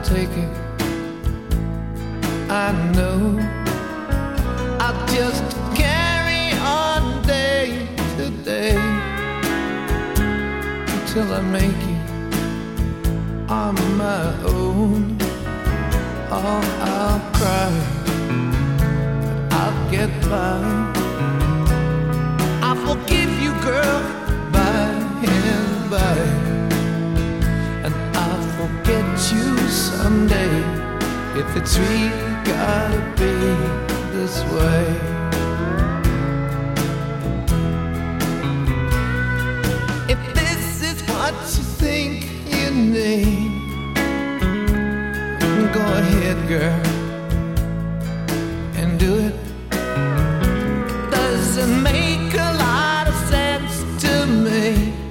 take it. I know I'll just carry on day to day until I make it on my own. Oh, I'll cry, but I'll get by. I'll forgive you, girl, by and by, and I'll forget you someday if it's really gotta be this way. If this is what you think you need, go ahead, girl, and do it. Doesn't make a lot of sense to me,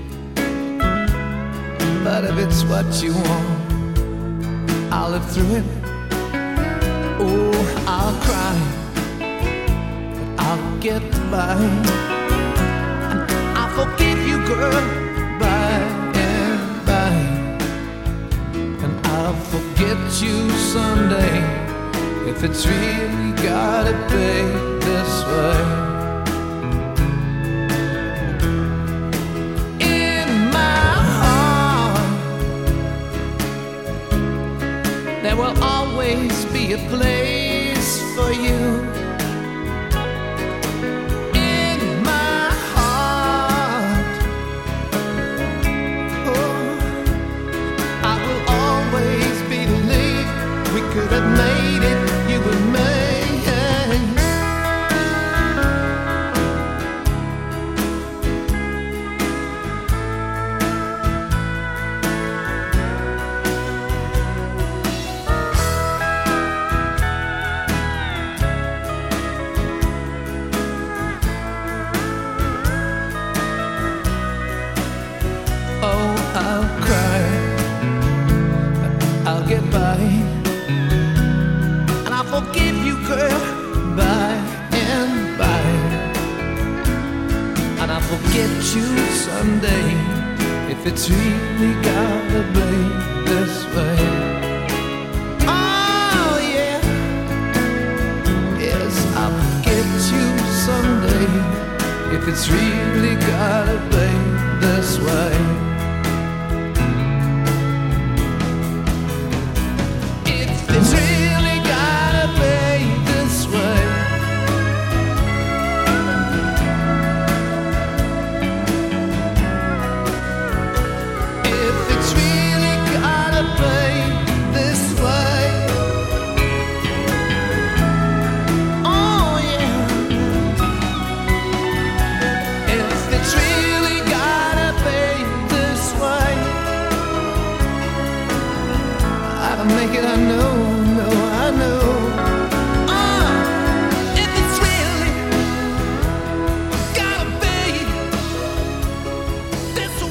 but if it's what you want, I'll live through it. Oh, I'll cry, but I'll get by, and I'll forgive you, girl, by and by, and I'll forget you someday if it's really gotta be this way. In my heart, there will always be a place for you. In my heart, oh, I will always believe we could have made it, you and me. Oh, I'll cry, but I'll get by, and I'll forgive you, girl, by and by, and I'll forget you someday if it's really gotta be this way. Oh yeah, yes, I'll forget you someday if it's really gotta be this way. It's really gotta be this way. If it's really gotta be this way. Oh yeah. If it's really gotta be this way, I can make it, I know. I know. If it's really gotta be this